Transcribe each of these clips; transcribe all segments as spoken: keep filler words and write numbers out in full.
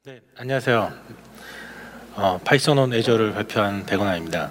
네, 안녕하세요. 어, 파이썬 온 애저를 발표한 백원환입니다.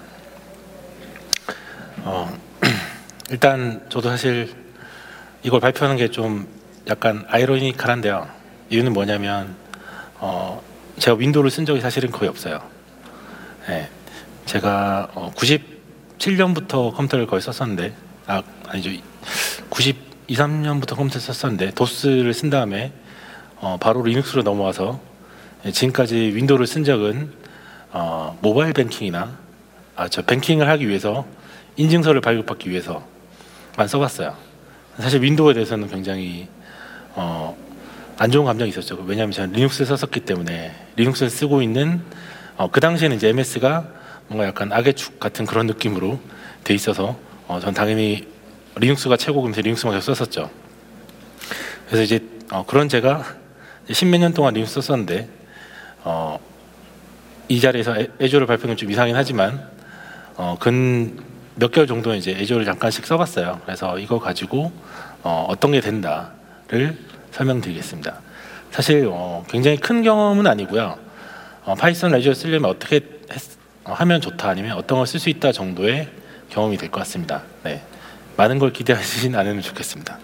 어, 일단 저도 사실 이걸 발표하는 게 좀 약간 아이러니컬한데요. 이유는 뭐냐면 어, 제가 윈도우를 쓴 적이 사실은 거의 없어요. 네, 제가 어, 구십칠 년부터 컴퓨터를 거의 썼었는데 아, 아니죠. 구십이, 삼 년부터 컴퓨터 썼었는데 도스를 쓴 다음에 어, 바로 리눅스로 넘어와서 지금까지 윈도우를 쓴 적은 어, 모바일 뱅킹이나 아, 저 뱅킹을 하기 위해서 인증서를 발급받기 위해서만 써봤어요. 사실 윈도우에 대해서는 굉장히 어, 안 좋은 감정이 있었죠. 왜냐하면 저는 리눅스를 썼었기 때문에 리눅스를 쓰고 있는 어, 그 당시에는 이제 엠에스가 뭔가 약간 악의 축 같은 그런 느낌으로 돼 있어서 어, 전 당연히 리눅스가 최고면서 리눅스만 계속 썼었죠. 그래서 이제 어, 그런 제가 십몇 년 동안 리눅스 썼었는데 어, 이 자리에서 애저를 발표는 좀 이상하긴 하지만 어, 근 몇 개월 정도 이제 애저를 잠깐씩 써봤어요. 그래서 이거 가지고 어, 어떤 게 된다를 설명드리겠습니다. 사실 어, 굉장히 큰 경험은 아니고요. 어, 파이썬 애저를 쓰려면 어떻게 했, 어, 하면 좋다 아니면 어떤 걸 쓸 수 있다 정도의 경험이 될 것 같습니다. 네, 많은 걸 기대하시진 않으면 좋겠습니다.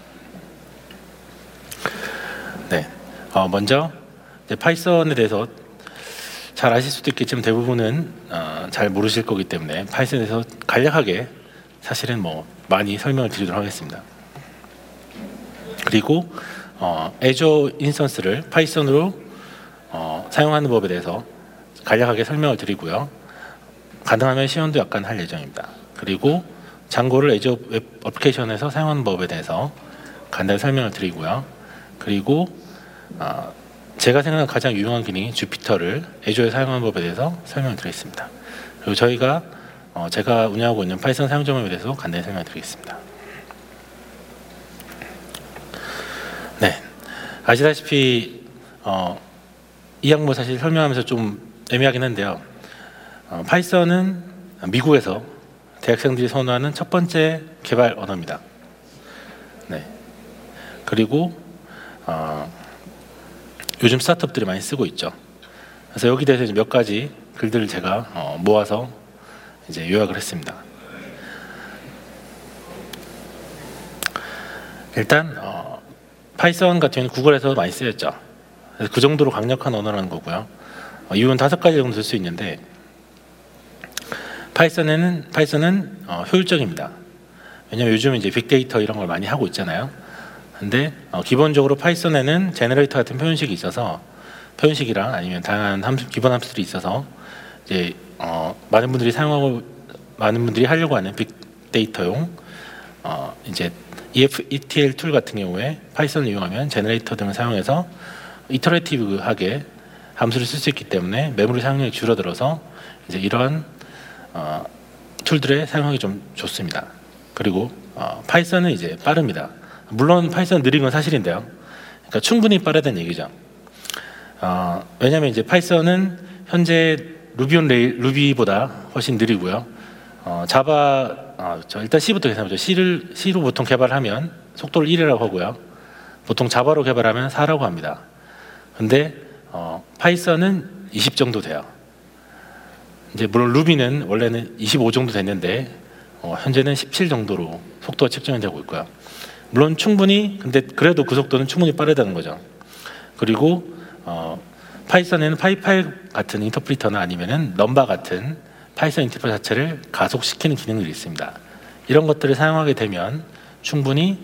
네, 어, 먼저 이제 파이썬에 대해서 잘 아실 수도 있겠지만 대부분은 어, 잘 모르실 거기 때문에 파이썬에 대해서 간략하게 사실은 뭐 많이 설명을 드리도록 하겠습니다. 그리고 어, 애저 인스턴스를 파이썬으로 어, 사용하는 법에 대해서 간략하게 설명을 드리고요. 가능하면 시연도 약간 할 예정입니다. 그리고 장고를 애저 웹 어플리케이션에서 사용하는 법에 대해서 간단히 설명을 드리고요. 그리고 어, 제가 생각하는 가장 유용한 기능인 주피터를 애저에 사용하는 법에 대해서 설명을 드리겠습니다. 그리고 저희가 어, 제가 운영하고 있는 파이썬 사용 점에 대해서 간단히 설명을 드리겠습니다. 네, 아시다시피 어, 이 항목 사실 설명하면서 좀 애매하긴 한데요. 어, 파이썬은 미국에서 대학생들이 선호하는 첫 번째 개발 언어입니다. 네, 그리고 어, 요즘 스타트업들이 많이 쓰고 있죠. 그래서 여기 대해서 이제 몇 가지 글들을 제가 어, 모아서 이제 요약을 했습니다. 일단 어, 파이썬 같은 경우는 구글에서 많이 쓰였죠. 그래서 그 정도로 강력한 언어라는 거고요. 어, 이유는 다섯 가지 정도 될 수 있는데 파이썬에는 파이썬은 어, 효율적입니다. 왜냐하면 요즘 이제 빅데이터 이런 걸 많이 하고 있잖아요. 근데 어, 기본적으로 파이썬에는 제너레이터 같은 표현식이 있어서 표현식이랑 아니면 다양한 함수, 기본 함수들이 있어서 이제 어, 많은 분들이 사용하고 많은 분들이 하려고 하는 빅데이터용 어, 이제 이에프 이티엘 툴 같은 경우에 파이썬을 이용하면 제너레이터 등을 사용해서 이터레이티브하게 함수를 쓸 수 있기 때문에 메모리 사용량이 줄어들어서 이제 이런 어, 툴들의 사용하기 좀 좋습니다. 그리고 어, 파이썬은 이제 빠릅니다. 물론 파이썬 느린 건 사실인데요. 그러니까 충분히 빠르다는 얘기죠. 어, 왜냐하면 이제 파이썬은 현재 루비 온 레일, 루비보다 훨씬 느리고요. 어, 자바, 어, 저 일단 C부터 계산해보죠. C를 C로 보통 개발하면 속도를 일이라고 하고요. 보통 자바로 개발하면 사라고 합니다. 근데 어, 파이썬은 이십 정도 돼요. 이제 물론 루비는 원래는 이십오 정도 됐는데 어, 현재는 십칠 정도로 속도가 측정이 되고 있고요. 물론 충분히 근데 그래도 그 속도는 충분히 빠르다는 거죠. 그리고 어, 파이썬에는 파이파일 같은 인터프리터나 아니면은 넘바 같은 파이썬 인터프리터 자체를 가속시키는 기능들이 있습니다. 이런 것들을 사용하게 되면 충분히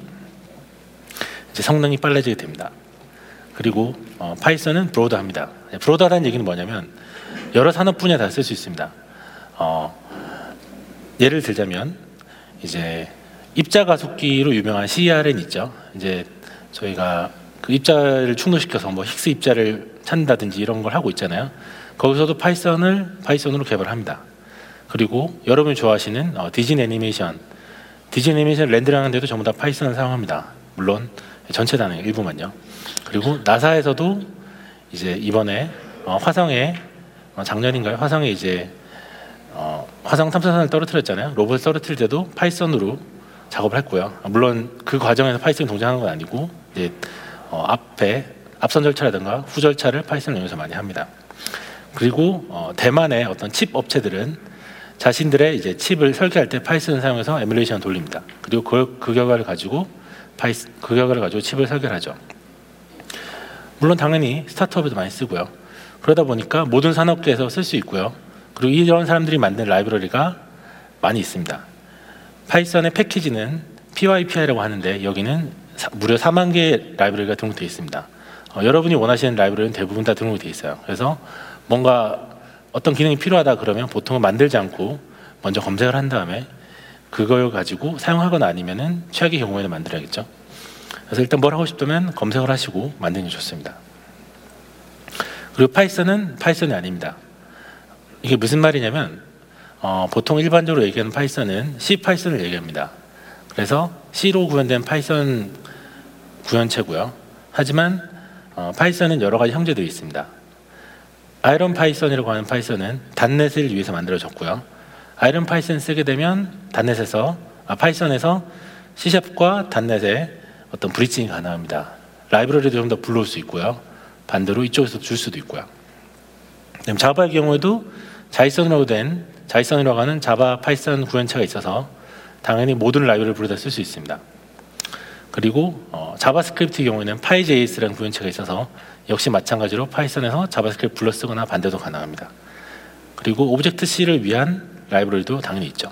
이제 성능이 빨라지게 됩니다. 그리고 어, 파이썬은 브로드합니다. 브로드하다는 얘기는 뭐냐면 여러 산업 분야 다 쓸 수 있습니다. 어, 예를 들자면 이제 입자 가속기로 유명한 씨이알엔 있죠. 이제 저희가 그 입자를 충돌시켜서 뭐 힉스 입자를 찾는다든지 이런 걸 하고 있잖아요. 거기서도 파이썬을 파이썬으로 개발합니다. 그리고 여러분이 좋아하시는 어, 디즈니 애니메이션, 디즈니 애니메이션 렌더링하는데도 전부 다 파이썬을 사용합니다. 물론 전체 단위 일부만요. 그리고 나사에서도 이제 이번에 어, 화성에 어, 작년인가요? 화성에 이제 어, 화성 탐사선을 떨어뜨렸잖아요. 로봇을 떨어뜨릴 때도 파이썬으로 작업을 했고요. 물론 그 과정에서 파이썬이 동작하는 건 아니고 이제 어, 앞에 앞선 절차라든가 후 절차를 파이썬을 이용해서 많이 합니다. 그리고 어, 대만의 어떤 칩 업체들은 자신들의 이제 칩을 설계할 때 파이썬을 사용해서 에뮬레이션을 돌립니다. 그리고 그, 그 결과를 가지고 파이, 그 결과를 가지고 칩을 설계를 하죠. 물론 당연히 스타트업에도 많이 쓰고요. 그러다 보니까 모든 산업계에서 쓸 수 있고요. 그리고 이런 사람들이 만든 라이브러리가 많이 있습니다. 파이썬의 패키지는 피와이피아이라고 하는데 여기는 사, 무려 사만 개의 라이브러리가 등록되어 있습니다. 어, 여러분이 원하시는 라이브러리는 대부분 다 등록이 되어 있어요. 그래서 뭔가 어떤 기능이 필요하다 그러면 보통은 만들지 않고 먼저 검색을 한 다음에 그걸 가지고 사용하거나 아니면은 최악의 경우에는 만들어야겠죠. 그래서 일단 뭘 하고 싶다면 검색을 하시고 만드는 게 좋습니다. 그리고 파이썬은 파이썬이 아닙니다. 이게 무슨 말이냐면 어, 보통 일반적으로 얘기하는 파이썬은 C 파이썬을 얘기합니다. 그래서 C로 구현된 파이썬 구현체고요. 하지만 어, 파이썬은 여러 가지 형제들이 있습니다. 아이런 파이썬이라고 하는 파이썬은 닷넷을 위해서 만들어졌고요. 아이런 파이썬 쓰게 되면 닷넷에서 아, 파이썬에서 C샵과 닷넷의 어떤 브리징이 가능합니다. 라이브러리도 좀 더 불러올 수 있고요. 반대로 이쪽에서 줄 수도 있고요. 그다음 자바의 경우에도 자이썬으로 된 자이썬이라고 하는 자바 파이썬 구현체가 있어서 당연히 모든 라이브러리를 부르다 쓸 수 있습니다. 그리고 어, 자바스크립트의 경우에는 파이제이에스라는 구현체가 있어서 역시 마찬가지로 파이썬에서 자바스크립트 불러 쓰거나 반대도 가능합니다. 그리고 오브젝트 C를 위한 라이브러리도 당연히 있죠.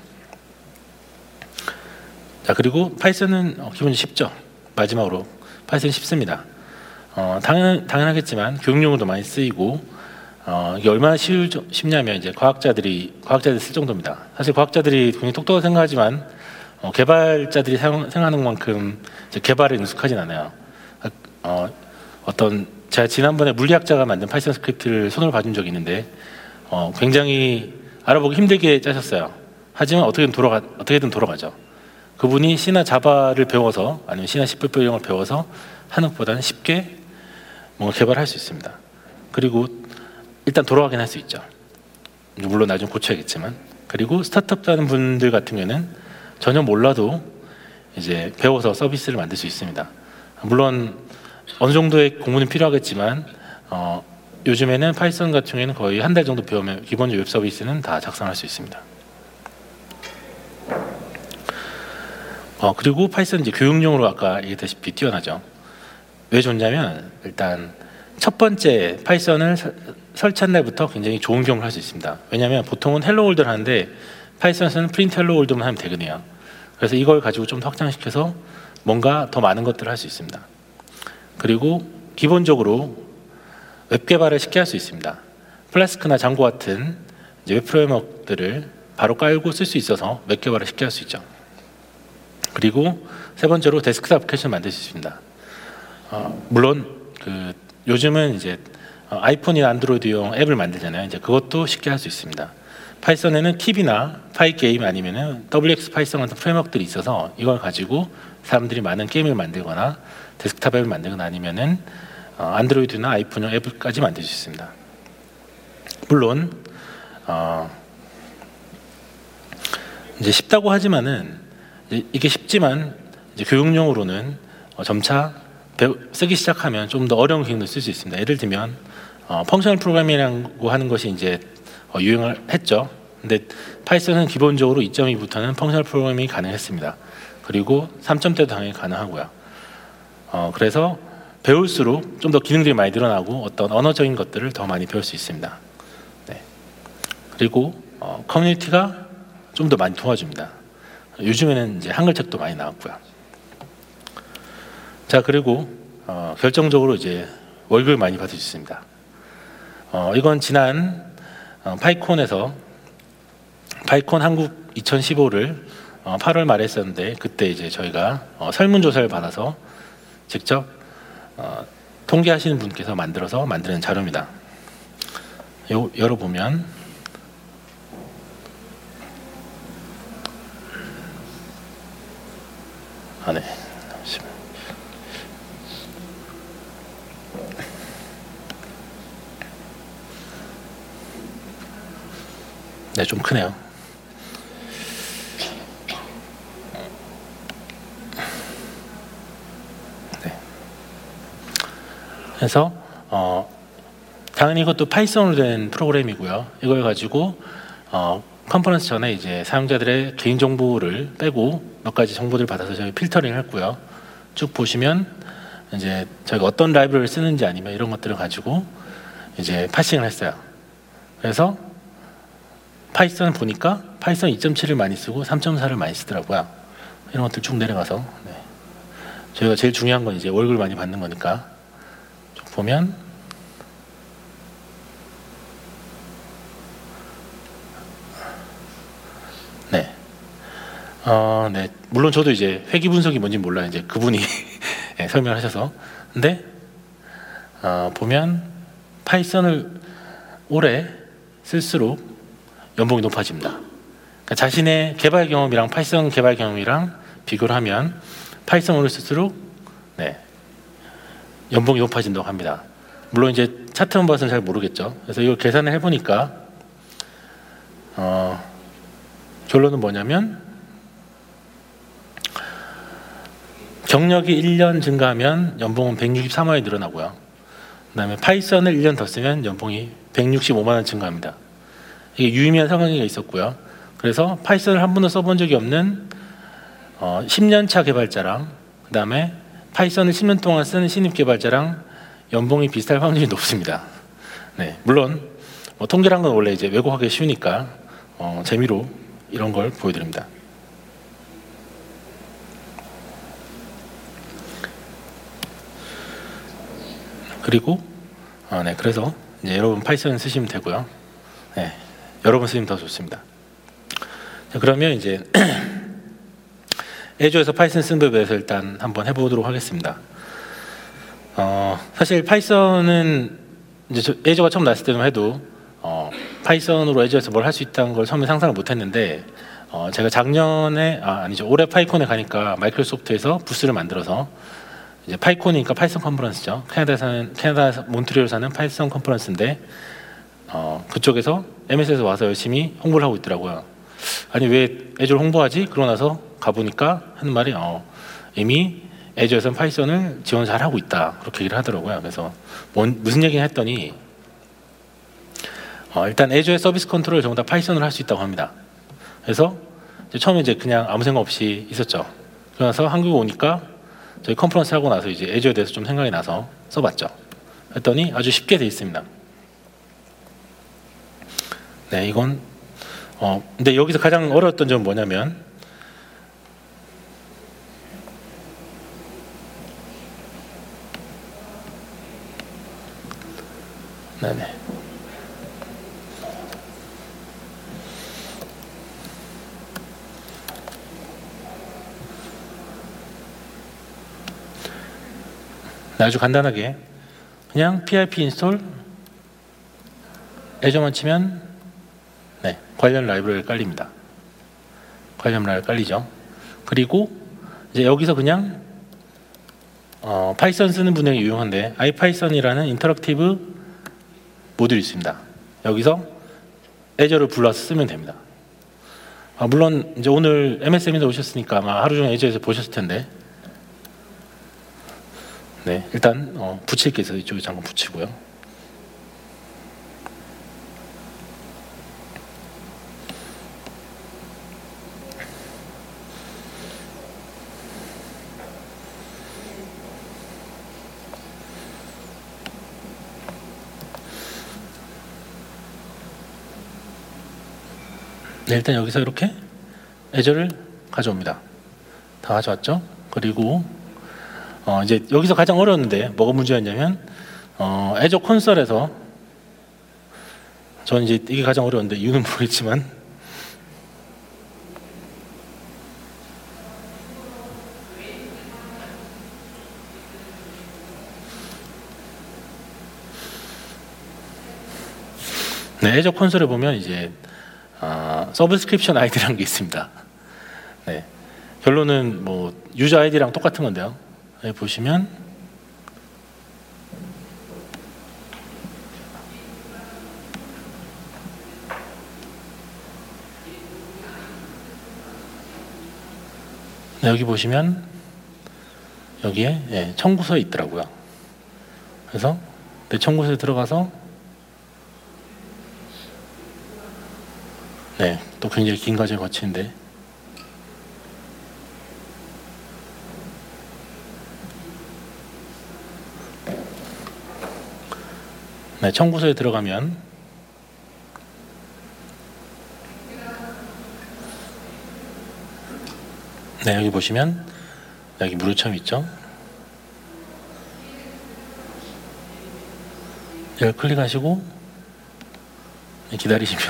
자, 그리고 파이썬은 어, 기본적으로 쉽죠. 마지막으로 파이썬이 쉽습니다. 어, 당연, 당연하겠지만 교육용으로도 많이 쓰이고 어, 이게 얼마나 쉬울, 쉽냐면 이제 과학자들이 과학자들이 쓸 정도입니다. 사실 과학자들이 굉장히 똑똑하게 생각하지만 어, 개발자들이 사용, 생각하는 만큼 이제 개발에 능숙하진 않아요. 어, 어떤 제가 지난번에 물리학자가 만든 파이썬 스크립트를 손으로 봐준 적이 있는데 어, 굉장히 알아보기 힘들게 짜셨어요. 하지만 어떻게든 돌아가 어떻게든 돌아가죠. 그분이 C나 자바를 배워서 아니면 C나 씨 플러스 플러스 이런 걸 배워서 하는 것보다는 쉽게 뭔가 개발할 수 있습니다. 그리고 일단 돌아가긴 할 수 있죠. 물론 나중에 고쳐야겠지만. 그리고 스타트업 하는 분들 같은 경우에는 전혀 몰라도 이제 배워서 서비스를 만들 수 있습니다. 물론 어느 정도의 공부는 필요하겠지만 어, 요즘에는 파이썬 같은 경우에는 거의 한 달 정도 배우면 기본적인 웹 서비스는 다 작성할 수 있습니다. 어, 그리고 파이썬은 이제 교육용으로 아까 얘기했다시피 뛰어나죠. 왜 좋냐면 일단 첫 번째 파이썬을 서, 설치한 날부터 굉장히 좋은 경험을 할 수 있습니다. 왜냐하면 보통은 헬로 월드를 하는데 파이썬에서는 프린트 헬로 월드만 하면 되거든요. 그래서 이걸 가지고 좀 더 확장시켜서 뭔가 더 많은 것들을 할 수 있습니다. 그리고 기본적으로 웹 개발을 쉽게 할 수 있습니다. 플라스크나 장고 같은 이제 웹 프레임워크들을 바로 깔고 쓸 수 있어서 웹 개발을 쉽게 할 수 있죠. 그리고 세 번째로 데스크탑 애플리케이션을 만들 수 있습니다. 어, 물론 그 요즘은 이제 아이폰이나 안드로이드용 앱을 만들잖아요. 이제 그것도 쉽게 할 수 있습니다. 파이썬에는 킵이나 파이게임 아니면은 더블유엑스 파이썬 같은 프레임워크들이 있어서 이걸 가지고 사람들이 많은 게임을 만들거나 데스크탑 앱을 만들거나 아니면은 어, 안드로이드나 아이폰용 앱까지 만들 수 있습니다. 물론 어, 이제 쉽다고 하지만은 이제 이게 쉽지만 이제 교육용으로는 어, 점차 배우, 쓰기 시작하면 좀 더 어려운 기능도 쓸 수 있습니다. 예를 들면 어, 펑셔널 프로그래밍이라고 하는 것이 이제 어, 유행을 했죠. 근데 파이썬은 기본적으로 이 점 이부터는 펑셔널 프로그래밍이 가능했습니다. 그리고 삼 점대도 당연히 가능하고요. 어, 그래서 배울수록 좀 더 기능들이 많이 늘어나고 어떤 언어적인 것들을 더 많이 배울 수 있습니다. 네. 그리고 어, 커뮤니티가 좀 더 많이 도와줍니다. 요즘에는 이제 한글 책도 많이 나왔고요. 자, 그리고 어, 결정적으로 이제 월급을 많이 받을 수 있습니다. 어, 이건 지난 어, 파이콘에서 파이콘 한국 이천십오를 어, 팔월 말에 했었는데 그때 이제 저희가 어, 설문조사를 받아서 직접 어, 통계하시는 분께서 만들어서 만드는 자료입니다. 요, 열어보면 아, 네. 네, 좀 크네요. 네. 그래서 어, 당연히 이것도 파이썬으로 된 프로그램이고요. 이걸 가지고 어, 컨퍼런스 전에 이제 사용자들의 개인 정보를 빼고 몇 가지 정보들을 받아서 저희 필터링을 했고요. 쭉 보시면 이제 저희가 어떤 라이브러리를 쓰는지 아니면 이런 것들을 가지고 이제 파싱을 했어요. 그래서 파이썬을 보니까 파이썬 이 점 칠을 많이 쓰고 삼 점 사를 많이 쓰더라고요. 이런 것들 쭉 내려가서 네. 저희가 제일 중요한 건 이제 월급을 많이 받는 거니까 쭉 보면 네. 어, 네. 물론 저도 이제 회귀 분석이 뭔지 몰라요. 이제 그분이 네, 설명을 하셔서. 근데 어, 보면 파이썬을 오래 쓸수록 연봉이 높아집니다. 그러니까 자신의 개발 경험이랑 파이썬 개발 경험이랑 비교를 하면 파이썬을 쓸수록 네, 연봉이 높아진다고 합니다. 물론 이제 차트만 봐서는 잘 모르겠죠. 그래서 이걸 계산을 해보니까 어, 결론은 뭐냐면 경력이 일 년 증가하면 연봉은 백육십삼만 원이 늘어나고요. 그 다음에 파이썬을 일 년 더 쓰면 연봉이 백육십오만 원 증가합니다. 이게 유의미한 상황이 있었고요. 그래서 파이썬을 한 번도 써본 적이 없는 어, 십 년 차 개발자랑 그 다음에 파이썬을 십 년 동안 쓰는 신입 개발자랑 연봉이 비슷할 확률이 높습니다. 네, 물론 뭐 통계란 건 원래 이제 왜곡하기 쉬우니까 어, 재미로 이런 걸 보여드립니다. 그리고 어, 네, 그래서 이제 여러분 파이썬 쓰시면 되고요. 네, 여러분 쓰시면 더 좋습니다. 자, 그러면 이제 애주에서 파이썬 쓰는 법에 대해서 일단 한번 해보도록 하겠습니다. 어, 사실 파이썬은 이제 애주가 처음 나왔을 때만 해도 어, 파이썬으로 애주에서 뭘 할 수 있다는 걸 처음에 상상을 못했는데 어, 제가 작년에 아, 아니죠 올해 파이콘에 가니까 마이크로소프트에서 부스를 만들어서 이제 파이콘이니까 파이썬 컨퍼런스죠. 캐나다에 사는 캐나다 몬트리올 사는 파이썬 컨퍼런스인데 어, 그쪽에서 엠에스에서 와서 열심히 홍보를 하고 있더라고요. 아니 왜 애주를 홍보하지? 그러고 나서 가보니까 하는 말이 어, 이미 애주에서는 파이썬을 지원 잘 하고 있다 그렇게 얘기를 하더라고요. 그래서 뭔, 무슨 얘기를 했더니 어, 일단 애주의 서비스 컨트롤을 전부 다 파이썬으로 할 수 있다고 합니다. 그래서 이제 처음에 이제 그냥 아무 생각 없이 있었죠. 그래서 한국에 오니까 저희 컨퍼런스 하고 나서 이제 애주에 대해서 좀 생각이 나서 써봤죠. 했더니 아주 쉽게 돼 있습니다. 네, 이건 어 근데 여기서 가장 어려웠던 점은 뭐냐면 네네. 아주 간단하게 그냥 피아이피 인스톨 애저만 치면 네, 관련 라이브러리가 깔립니다. 관련 라이브러리가 깔리죠. 그리고 이제 여기서 그냥 어, 파이썬 쓰는 분에게 유용한데 아이파이썬이라는 인터랙티브 모듈이 있습니다. 여기서 애저를 불러서 쓰면 됩니다. 아, 물론 이제 오늘 엠에스엠에서 오셨으니까 아마 하루 종일 애저에서 보셨을 텐데 네, 일단 어, 붙일 게 있어서 이쪽에 잠깐 붙이고요. 네, 일단 여기서 이렇게 애저를 가져옵니다. 다 가져왔죠? 그리고 어, 이제 여기서 가장 어려웠는데 뭐가 문제였냐면 어, 애저 콘솔에서 저는 이제 이게 가장 어려운데 이유는 모르겠지만 네, 애저 콘솔에 보면 이제 어, 서브스크립션 아이디라는 게 있습니다. 네, 결론은 뭐 유저 아이디랑 똑같은 건데요. 여기 보시면 네, 여기 보시면 여기에 예, 청구서에 있더라고요. 그래서 내 청구서에 들어가서 네, 또 굉장히 긴 과정을 거치는데 네, 청구서에 들어가면 네, 여기 보시면 여기 무료첨 있죠? 이걸 클릭하시고 기다리시면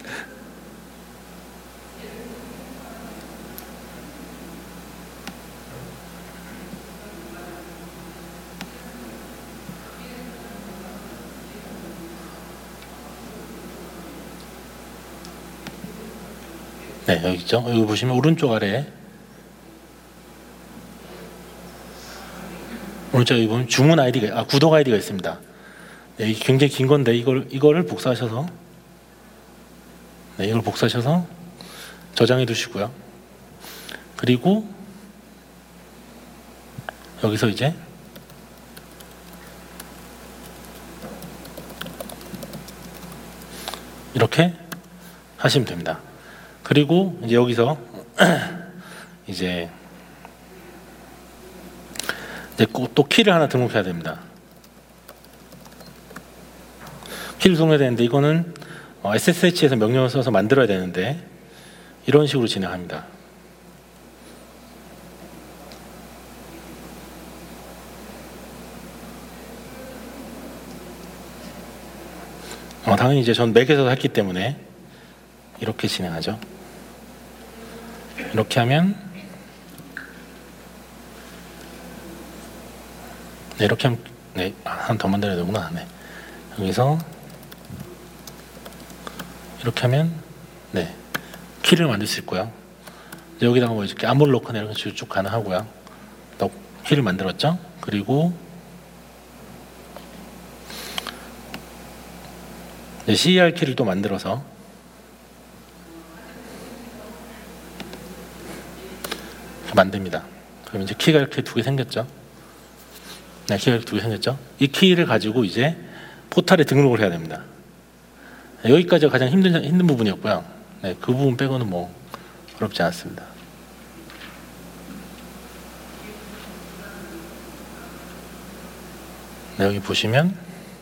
네, 여기 있죠? 여기 보시면 오른쪽 아래에 오른쪽 여기 보면 주문 아이디가 아 구독 아이디가 있습니다. 네, 이게 굉장히 긴 건데 이걸 이거를 복사하셔서 네, 이걸 복사하셔서 저장해 두시고요. 그리고 여기서 이제 이렇게 하시면 됩니다. 그리고 이제 여기서 이제 이제 또 키를 하나 등록해야 됩니다. 키를 등록해야 되는데 이거는 에스에스에이치에서 명령을 써서 만들어야 되는데 이런 식으로 진행합니다. 어, 당연히 이제 전 맥에서 했기 때문에 이렇게 진행하죠. 이렇게 하면 네, 이렇게 하면 네, 한 더 만들어야 되구나. 네. 여기서 이렇게 하면 네, 키를 만들 수 있고요. 여기다가 뭐 이렇게 암홀 로커나 이런 거 쭉 가능하고요. 또 키를 만들었죠. 그리고 씨이알 키를 또 만들어서 만듭니다. 그럼 이제 키가 이렇게 두 개 생겼죠. 네, 키가 이렇게 두 개 생겼죠. 이 키를 가지고 이제 포털에 등록을 해야 됩니다. 여기까지가 가장 힘든 힘든 부분이었고요. 네, 그 부분 빼고는 뭐 어렵지 않았습니다. 네, 여기 보시면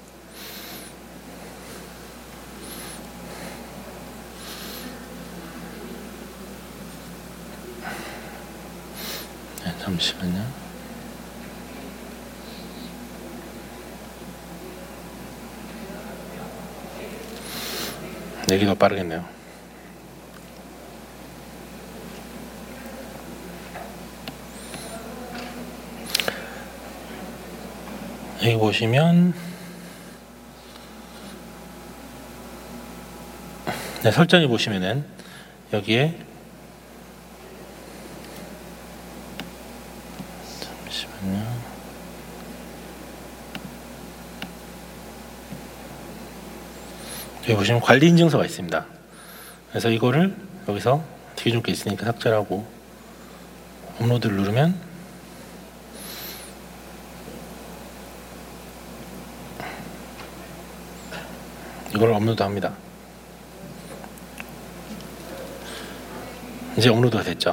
네, 잠시만요. 네, 이게 더 빠르겠네요. 여기 보시면 네, 설정해 보시면은 여기에 잠시만요. 여기 보시면 관리 인증서가 있습니다. 그래서 이거를 여기서 되게 좋게 있으니까 삭제를 하고 업로드를 누르면 이걸 업로드 합니다. 이제 업로드가 됐죠.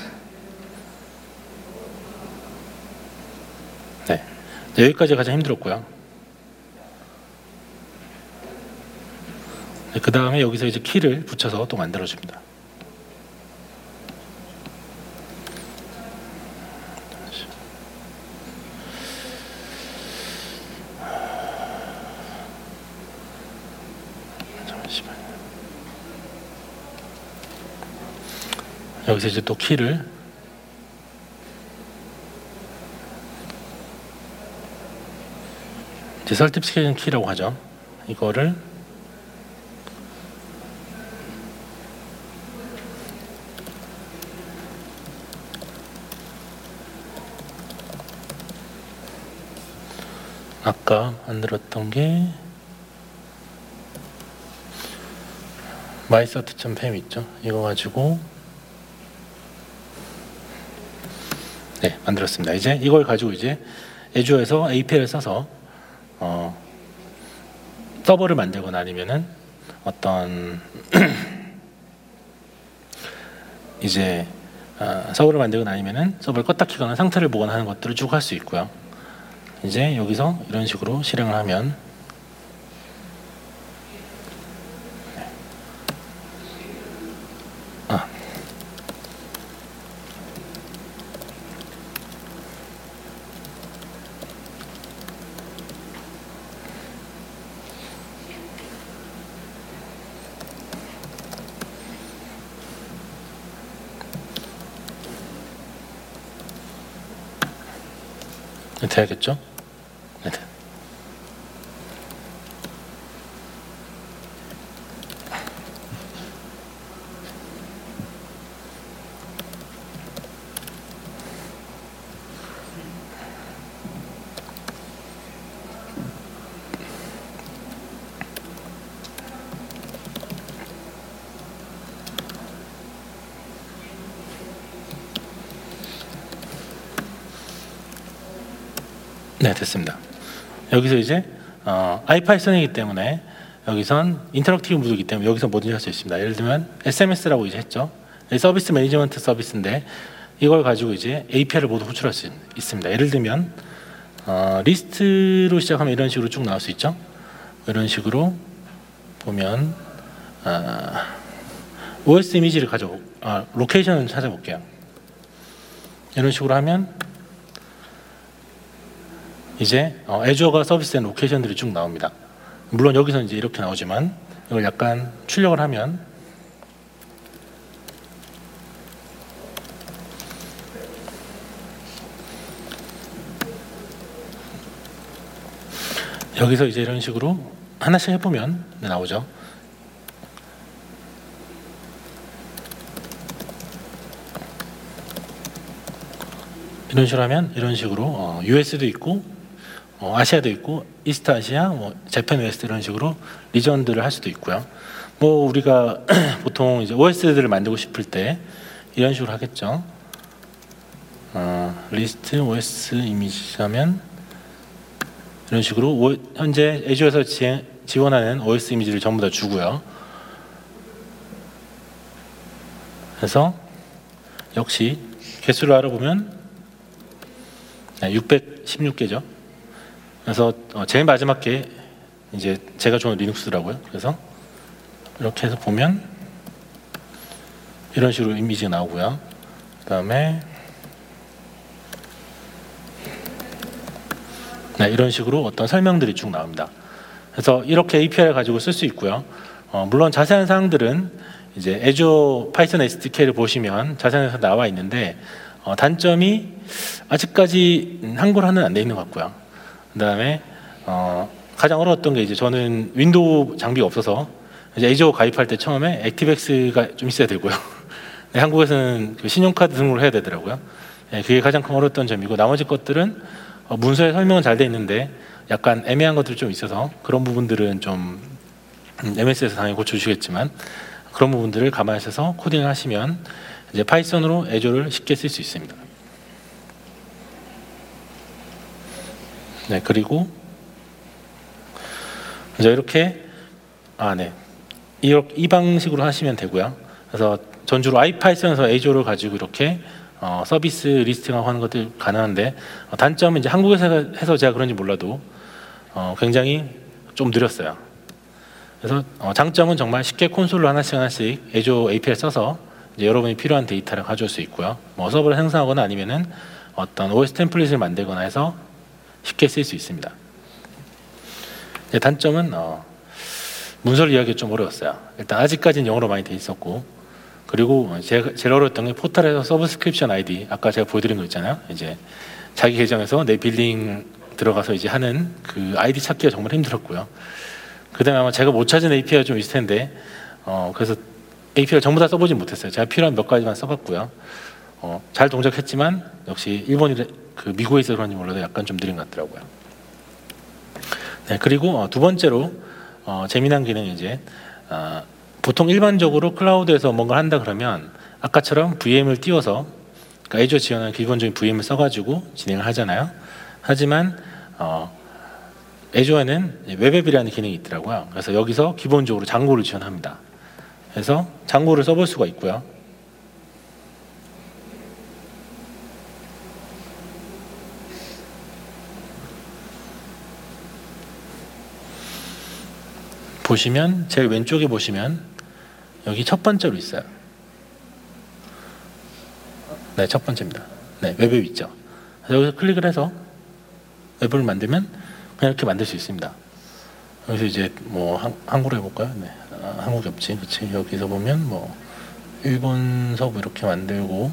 네, 여기까지 가장 힘들었고요. 그 다음에 여기서 이제 키를 붙여서 또 만들어줍니다. 잠시만요. 여기서 이제 또 키를 이제 설립시키는 키라고 하죠. 이거를 아까 만들었던 게 마이서트.팸 있죠? 이거 가지고 네, 만들었습니다. 이제 이걸 가지고 이제 애주어에서 에이피아이를 써서 어, 서버를 만들거나 아니면은 어떤 이제 어, 서버를 만들거나 아니면은 서버를 껐다 켜거나 상태를 보거나 하는 것들을 쭉 할 수 있고요. 이제 여기서 이런 식으로 실행을 하면 아. 돼야겠죠? 네. 네, 됐습니다. 여기서 이제 어, 아이파이썬이기 때문에 여기선 인터랙티브 무드이기 때문에 여기서 뭐든지 할 수 있습니다. 예를 들면 에스엠에스라고 이제 했죠. 서비스 매니지먼트 서비스인데 이걸 가지고 이제 에이피아이를 모두 호출할 수 있습니다. 예를 들면 어, 리스트로 시작하면 이런 식으로 쭉 나올 수 있죠. 이런 식으로 보면 어, 오에스 이미지를 가져 아, 로케이션을 찾아볼게요. 이런 식으로 하면 이제 어, 애주어가 서비스된 로케이션들이 쭉 나옵니다. 물론 여기서 이제 이렇게 나오지만 이걸 약간 출력을 하면 여기서 이제 이런 식으로 하나씩 해보면 나오죠. 이런 식으로 하면 이런 식으로 어, 유에스도 있고 어, 아시아도 있고 이스트 아시아, 뭐 재팬 웨스트 이런 식으로 리전들을 할 수도 있고요. 뭐 우리가 보통 이제 오에스들을 만들고 싶을 때 이런 식으로 하겠죠. 어, 리스트 오에스 이미지 하면 이런 식으로 오, 현재 애주에서 지, 지원하는 오에스 이미지를 전부 다 주고요. 그래서 역시 개수를 알아보면 육백십육 개죠. 그래서 제일 마지막 게 이제 제가 좋아하는 리눅스라고요. 그래서 이렇게 해서 보면 이런 식으로 이미지가 나오고요. 그 다음에 네, 이런 식으로 어떤 설명들이 쭉 나옵니다. 그래서 이렇게 에이피아이를 가지고 쓸 수 있고요. 어, 물론 자세한 사항들은 이제 애주어 파이썬 에스디케이를 보시면 자세하게 나와 있는데 어, 단점이 아직까지 한글화는 안 돼 있는 것 같고요. 그 다음에 어, 가장 어려웠던 게 이제 저는 윈도우 장비가 없어서 이제 애주어 가입할 때 처음에 액티브엑스가 좀 있어야 되고요. 네, 한국에서는 그 신용카드 등록을 해야 되더라고요. 네, 그게 가장 큰 어려웠던 점이고 나머지 것들은 어, 문서에 설명은 잘 돼 있는데 약간 애매한 것들이 좀 있어서 그런 부분들은 좀 음, 엠에스에서 당연히 고쳐주시겠지만 그런 부분들을 감안하셔서 코딩을 하시면 이제 파이썬으로 애주어를 쉽게 쓸 수 있습니다. 네, 그리고 이제 이렇게 아, 네, 이, 이 방식으로 하시면 되고요. 그래서 전주로 아이파이썬에서 애주어를 가지고 이렇게 어, 서비스 리스팅하고 하는 것들 가능한데 어, 단점은 이제 한국에서 해서 제가 그런지 몰라도 어, 굉장히 좀 느렸어요. 그래서 어, 장점은 정말 쉽게 콘솔로 하나씩 하나씩 애주어 에이피아이 써서 이제 여러분이 필요한 데이터를 가져올 수 있고요. 뭐 서버를 생성하거나 아니면은 어떤 오에스 템플릿을 만들거나 해서 쉽게 쓸 수 있습니다. 이제 단점은 어, 문서를 이해하기 좀 어려웠어요. 일단 아직까지는 영어로 많이 돼 있었고, 그리고 제가 제일 어려웠던 게 포털에서 서브스크립션 아이디, 아까 제가 보여드린 거 있잖아요. 이제 자기 계정에서 내 빌링 들어가서 이제 하는 그 아이디 찾기가 정말 힘들었고요. 그다음에 아마 제가 못 찾은 에이피아이가 좀 있을 텐데, 어, 그래서 에이피아이를 전부 다 써보진 못했어요. 제가 필요한 몇 가지만 써봤고요. 어, 잘 동작했지만 역시 일본이 그 미국에 있어서 그런지 몰라도 약간 좀 느린 것 같더라고요. 네, 그리고 어, 두 번째로 어, 재미난 기능이 이제 어, 보통 일반적으로 클라우드에서 뭔가 한다 그러면 아까처럼 브이엠을 띄워서 그러니까 애주어 지원하는 기본적인 브이엠을 써가지고 진행을 하잖아요. 하지만 어, 애조에는 웹앱이라는 기능이 있더라고요. 그래서 여기서 기본적으로 장고를 지원합니다. 그래서 장고를 써볼 수가 있고요. 보시면 제일 왼쪽에 보시면 여기 첫 번째로 있어요. 네, 첫 번째입니다. 네, 웹앱 있죠. 여기서 클릭을 해서 웹을 만들면 그냥 이렇게 만들 수 있습니다. 여기서 이제 뭐 한, 한국어로 해볼까요? 네, 아, 한국이 없지, 그렇지? 여기서 보면 뭐 일본 서부 이렇게 만들고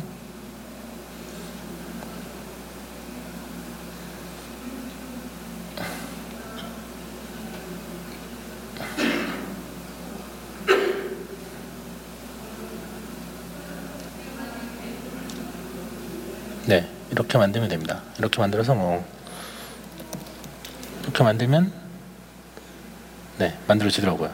네, 이렇게 만들면 됩니다. 이렇게 만들어서 뭐 이렇게 만들면 네, 만들어지더라고요.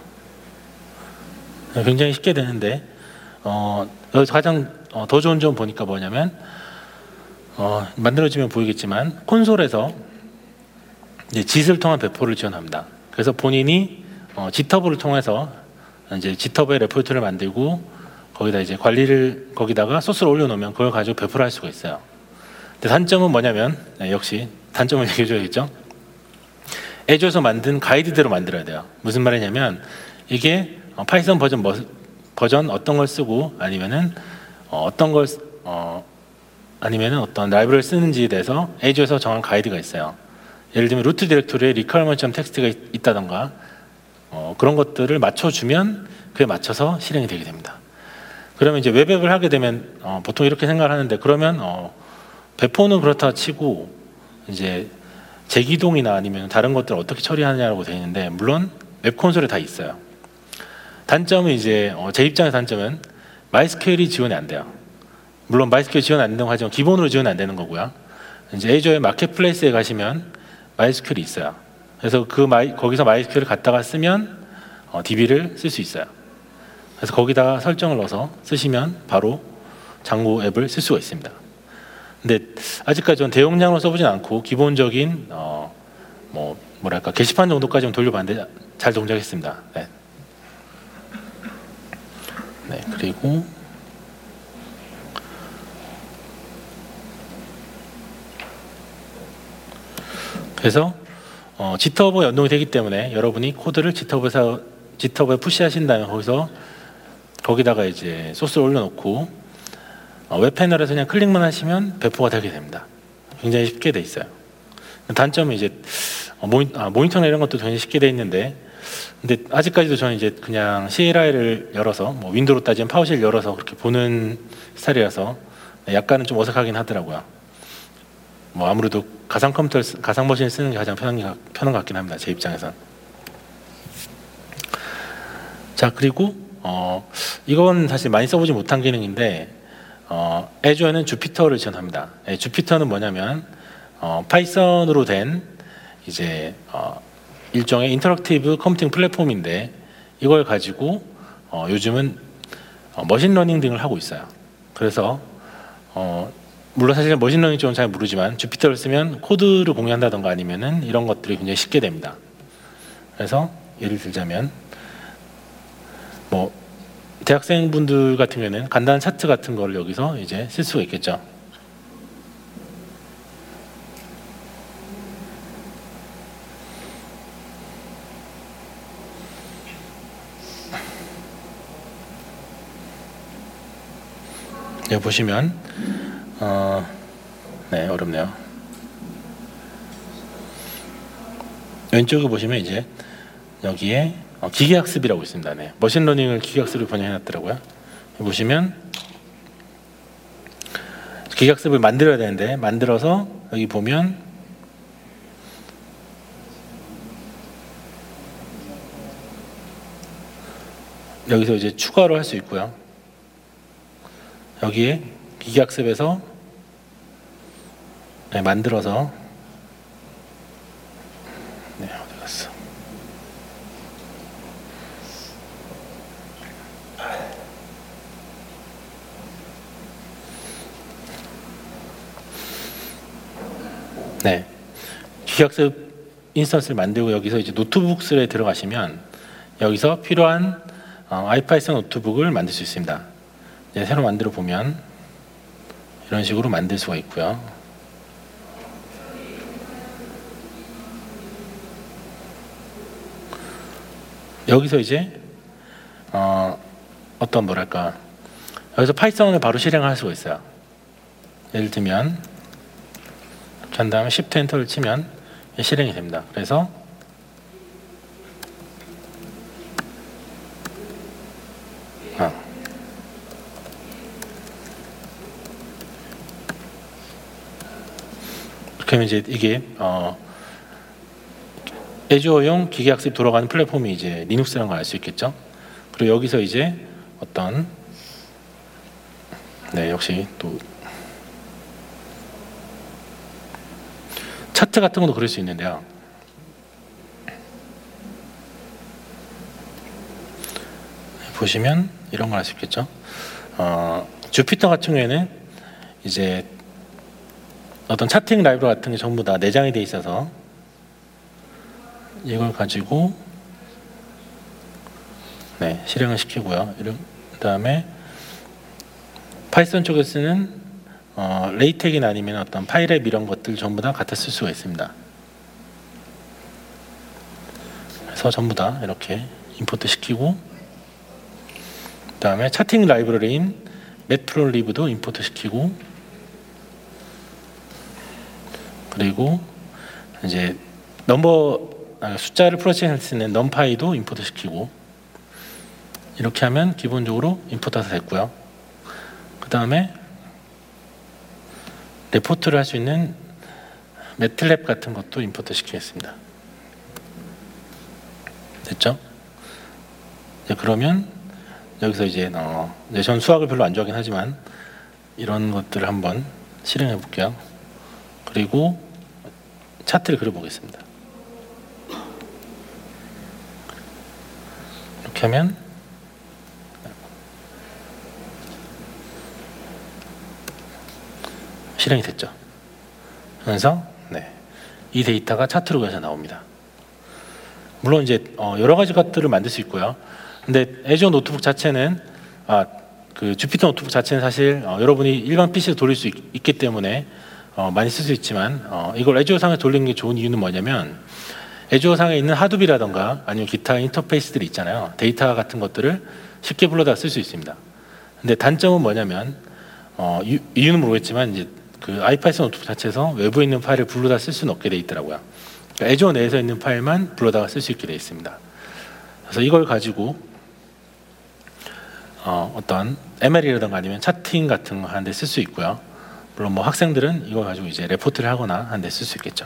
굉장히 쉽게 되는데 어, 여기서 가장 어, 더 좋은 점 보니까 뭐냐면 어, 만들어지면 보이겠지만 콘솔에서 이제 짓을 통한 배포를 지원합니다. 그래서 본인이 어, 지터브를 통해서 이제 지터브의 레포트를 만들고 거기다 이제 관리를 거기다가 소스를 올려놓으면 그걸 가지고 배포를 할 수가 있어요. 근데 단점은 뭐냐면 네, 역시 단점을 얘기해줘야겠죠. 애조에서 만든 가이드대로 만들어야 돼요. 무슨 말이냐면 이게 어, 파이썬 버전 뭐, 버전 어떤 걸 쓰고 아니면은 어, 어떤 걸 어, 아니면은 어떤 라이브러리를 쓰는지에 대해서 애조에서 정한 가이드가 있어요. 예를 들면 루트 디렉토리에 requirement.txt가 있다던가 어, 그런 것들을 맞춰주면 그에 맞춰서 실행이 되게 됩니다. 그러면 이제 웹앱을 하게 되면 어, 보통 이렇게 생각을 하는데 그러면 어, 배포는 그렇다 치고 이제 재기동이나 아니면 다른 것들을 어떻게 처리하느냐라고 되어 있는데 물론 웹 콘솔에 다 있어요. 단점은 이제 어, 제 입장의 단점은 마이스큐엘이 지원이 안 돼요. 물론 마이스큐엘 지원 안 된다고 하지만 기본으로 지원 안 되는 거고요. 이제 애조의 마켓플레이스에 가시면 마이스큐엘이 있어요. 그래서 그 마이, 거기서 마이스큐엘을 갖다가 쓰면 어, 디비를 쓸 수 있어요. 그래서 거기다가 설정을 넣어서 쓰시면 바로 장고 앱을 쓸 수가 있습니다. 근데 아직까지 전 대용량으로 써보진 않고 기본적인 어, 뭐 뭐랄까 게시판 정도까지는 돌려봤는데 잘 동작했습니다. 네. 네, 그리고 그래서 어, 지터브가 연동이 되기 때문에 여러분이 코드를 지터브에서 지터브에 푸시하신다면 거기서 거기다가 이제 소스를 올려놓고 어, 웹 패널에서 그냥 클릭만 하시면 배포가 되게 됩니다. 굉장히 쉽게 돼 있어요. 단점은 이제 어, 모니, 아, 모니터나 이런 것도 굉장히 쉽게 돼 있는데 근데 아직까지도 저는 이제 그냥 씨엘아이를 열어서 뭐 윈도우로 따지면 파워쉘 열어서 그렇게 보는 스타일이라서 약간은 좀 어색하긴 하더라고요. 뭐 아무래도 가상 컴퓨터, 가상 머신을 쓰는 게 가장 편한, 편한 것 같긴 합니다. 제 입장에선. 자, 그리고 어, 이건 사실 많이 써보지 못한 기능인데 어, 애조에는 주피터를 지원합니다. 예, 주피터는 뭐냐면 어, 파이썬으로 된 이제 어, 일종의 인터랙티브 컴퓨팅 플랫폼인데 이걸 가지고 어, 요즘은 어, 머신러닝 등을 하고 있어요. 그래서 어, 물론 사실 머신러닝 쪽은 잘 모르지만 주피터를 쓰면 코드를 공유한다던가 아니면은 이런 것들이 굉장히 쉽게 됩니다. 그래서 예를 들자면 뭐 대학생분들 같은 경우에는 간단한 차트 같은 걸 여기서 이제 쓸 수가 있겠죠. 여기 보시면 어, 네, 어렵네요. 왼쪽에 보시면 이제 여기에 어, 기계학습이라고 있습니다. 네, 머신러닝을 기계학습으로 번역해놨더라고요. 보시면 기계학습을 만들어야 되는데 만들어서 여기 보면 여기서 이제 추가로 할 수 있고요. 여기에 기계학습에서 네, 만들어서 네, 어디 갔어? 네, 기계학습 인스턴스를 만들고 여기서 이제 노트북스에 들어가시면 여기서 필요한 어, 아이파이썬 노트북을 만들 수 있습니다. 이제 새로 만들어 보면 이런 식으로 만들 수가 있고요. 여기서 이제 어, 어떤 뭐랄까 여기서 파이썬을 바로 실행할 수가 있어요. 예를 들면 이렇게 한 다음에 Shift 엔터를 치면 실행이 됩니다. 그래서 아. 이렇게 하면 이제 이게 어, 애주어용 기계학습이 돌아가는 플랫폼이 이제 리눅스라는 걸 알 수 있겠죠. 그리고 여기서 이제 어떤 네 역시 또 차트 같은 것도 그릴 수 있는데요. 보시면 이런 걸 알 수 있겠죠. 어, 주피터 같은 경우에는 이제 어떤 차팅 라이브러리 같은 게 전부 다 내장이 돼 있어서 이걸 가지고 네, 실행을 시키고요. 그 다음에 파이썬 쪽에 쓰는 어, 레이텍이나 아니면 어떤 파이랩 이런 것들 전부 다 갖다 쓸 수가 있습니다. 그래서 전부 다 이렇게 임포트 시키고 그 다음에 차팅 라이브러리인 매트롤리브도 임포트 시키고 그리고 이제 넘버 아, 숫자를 프로세싱할 수 있는 넘파이도 임포트 시키고 이렇게 하면 기본적으로 임포트가 됐고요. 그 다음에 레포트를 할 수 있는 매틀랩 같은 것도 임포트 시키겠습니다. 됐죠? 이제 그러면 여기서 이제 어, 이제 전 수학을 별로 안 좋아하긴 하지만 이런 것들을 한번 실행해 볼게요. 그리고 차트를 그려보겠습니다. 이렇게 하면 실행이 됐죠. 그래서 네, 이 데이터가 차트로 그려서 나옵니다. 물론 이제 어, 여러 가지 것들을 만들 수 있고요. 근데 애주어 노트북 자체는 아, 그 주피터 노트북 자체는 사실 어, 여러분이 일반 피시로 돌릴 수 있, 있기 때문에 어, 많이 쓸 수 있지만 어, 이걸 애주어 상에 돌리는 게 좋은 이유는 뭐냐면 애주어 상에 있는 하드비라던가 아니면 기타 인터페이스들이 있잖아요. 데이터 같은 것들을 쉽게 불러다 쓸 수 있습니다. 근데 단점은 뭐냐면 어, 유, 이유는 모르겠지만 이제 그 아이파이썬 노트북 자체에서 외부에 있는 파일을 불러다 쓸 수는 없게 돼 있더라고요. 그러니까 애주어 내에서 있는 파일만 불러다가 쓸 수 있게 돼 있습니다. 그래서 이걸 가지고 어, 어떤 엠엘이라든가 아니면 차팅 같은 거 하는데 쓸 수 있고요. 물론 뭐 학생들은 이걸 가지고 이제 레포트를 하거나 하는데 쓸 수 있겠죠.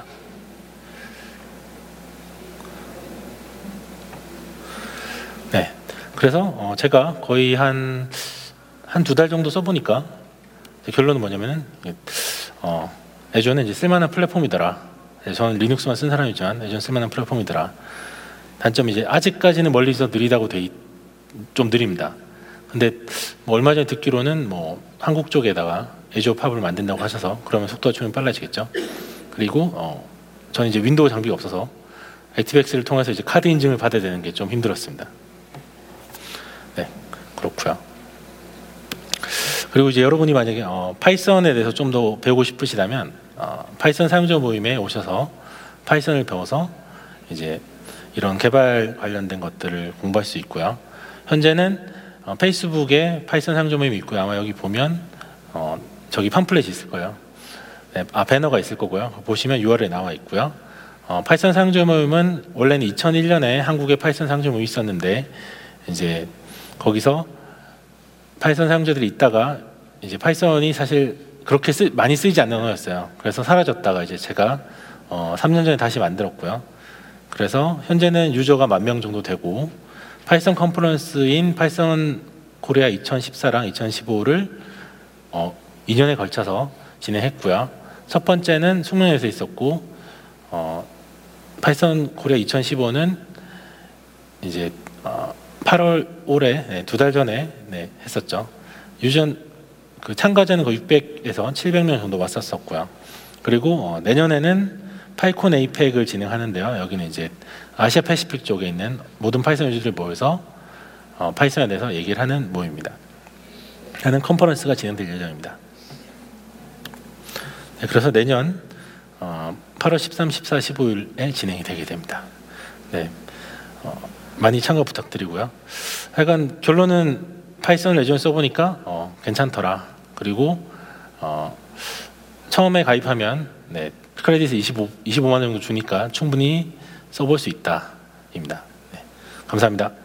네, 그래서 어, 제가 거의 한 한 두 달 정도 써보니까 결론은 뭐냐면은 어, 애주어는 이제 쓸만한 플랫폼이더라. 저는 리눅스만 쓴 사람이지만 애주어는 쓸만한 플랫폼이더라. 단점이 이제 아직까지는 멀리서 느리다고 돼 좀 느립니다. 근데 뭐 얼마 전에 듣기로는 뭐 한국 쪽에다가 애주어 팝을 만든다고 하셔서 그러면 속도가 좀 빨라지겠죠. 그리고 어, 저는 이제 윈도우 장비가 없어서 액티브엑스를 통해서 이제 카드 인증을 받아야 되는 게 좀 힘들었습니다. 네, 그렇고요. 그리고 이제 여러분이 만약에 어, 파이썬에 대해서 좀 더 배우고 싶으시다면 어, 파이썬 사용자 모임에 오셔서 파이썬을 배워서 이제 이런 개발 관련된 것들을 공부할 수 있고요. 현재는 어, 페이스북에 파이썬 사용자 모임이 있고요. 아마 여기 보면 어, 저기 팜플렛이 있을 거예요. 네, 아 배너가 있을 거고요. 보시면 유알엘이 나와 있고요. 어, 파이썬 사용자 모임은 원래는 이천일 년에 한국에 파이썬 사용자 모임이 있었는데 이제 거기서 파이썬 사용자들이 있다가 이제 파이썬이 사실 그렇게 쓰, 많이 쓰이지 않는 언어였어요. 그래서 사라졌다가 이제 제가 어, 삼 년 전에 다시 만들었고요. 그래서 현재는 유저가 만 명 정도 되고 파이썬 컨퍼런스인 파이썬 코리아 이천십사랑 이천십오를 어, 이 년에 걸쳐서 진행했고요. 첫 번째는 숙명에서 있었고 어, 파이썬 코리아 이천십오는 이제 어, 팔월 올해 네, 두 달 전에 네, 했었죠. 유전 그 참가자는 거의 육백에서 칠백 명 정도 왔었었고요. 그리고 어, 내년에는 파이콘 에이펙을 진행하는데요. 여기는 이제 아시아 패시픽 쪽에 있는 모든 파이썬 유저들이 모여서 어, 파이썬에 대해서 얘기를 하는 모임입니다. 하는 컨퍼런스가 진행될 예정입니다. 네, 그래서 내년 어, 팔월 십삼, 십사, 십오일에 진행이 되게 됩니다. 네, 어, 많이 참가 부탁드리고요. 하여간 결론은 파이썬을 예전에 써보니까 어, 괜찮더라. 그리고 어, 처음에 가입하면 네, 크레딧을 이십오, 이십오만 원 정도 주니까 충분히 써볼 수 있다 입니다. 네, 감사합니다.